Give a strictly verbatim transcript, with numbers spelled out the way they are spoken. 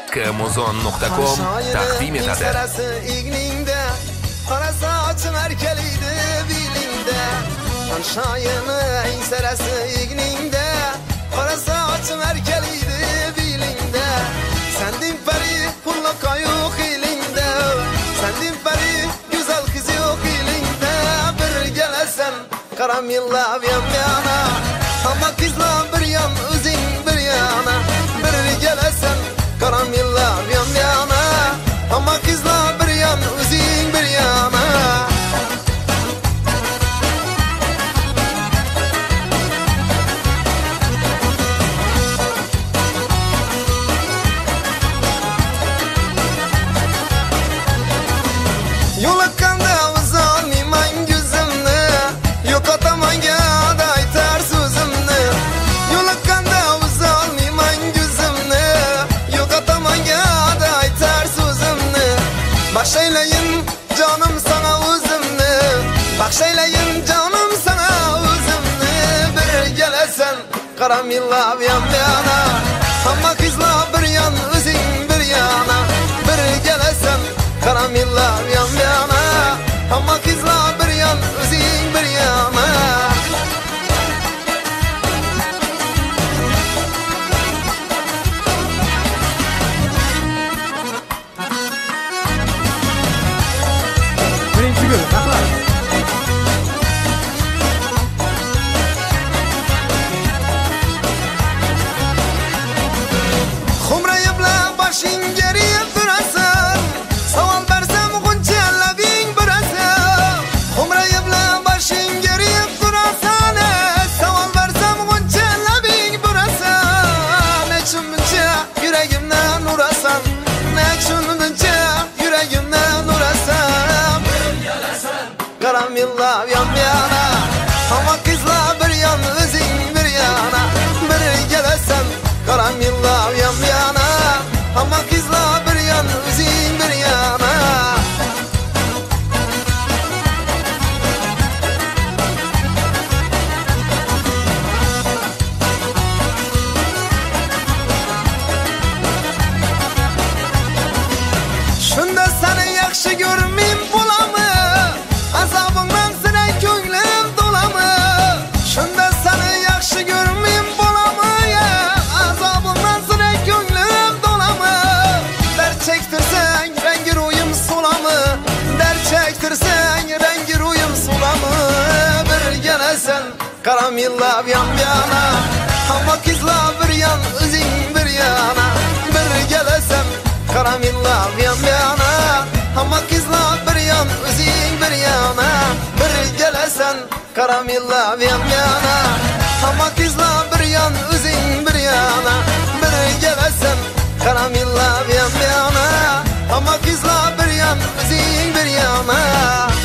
kmuzon nuqta com taqdim etadi. Qara sochim erkeliydi bilingda, Anşayını serasi igningda, Qara sochim erkeliydi bilingda, Sendin pari pulla kayuq ilingda, Sendin pari güzel kız yok ilingda, Bir gelesen karam yıllav yan yana, Ama kızla bir yan özün bir yana, Bir gelesen karam yıllav yan yana, Ama kızla bir yan özün bir yana. Yolakanda uzanmayman gözümni, Yok atamayga aytar sözümni. Yolakanda uzanmayman gözümni, Yok atamayga aytar sözümni. Başlaylayın canım sana özümni, Başlaylayın canım sana özümni. Bir gelesen karam yıllav yan yana, Ama kızla bir yan özün bir yana, Bir gelesen karam yıllav yan yana, Ama kızla bir yan özün bir yana. Birinci bölüm. Baklar. Xumrayı bilan başing geriye durasan, Savol bersam g'uncha labing burasan. Xumrayı bilan başing geriye durasan, Savol bersam g'uncha labing burasan. Nechun buncha yuragimdan urasan, Nechun buncha yuragimdan urasan. Karam yıllav yan yana, Ama kızla bir yan özün bir yana, Bir gelesen karam yıllav yan yana, Ama kızla bir yan özün bir yana. Şunda seni yaxshi görmeyim bulamı, Azabından sine könglim dolamı. Şunda seni yaxshi görmeyim bulamı ya, Azabından sine könglim dolamı. Dert çektirsen rengi ruyum sulamı, Dert çektirsen rengi ruyum sulamı. Bir gelesen karam yıllav yan yana, Ama kızla bir yan özün bir yana, Bir gelesen karam yıllav yan yana, Ama kızla bir yan özün bir yana, Bir gelesen karam yıllav yan yana, Ama kızla bir yan özün bir yana, Bir gelesen karam yıllav yan yana, Ama kızla bir yan özün bir yana.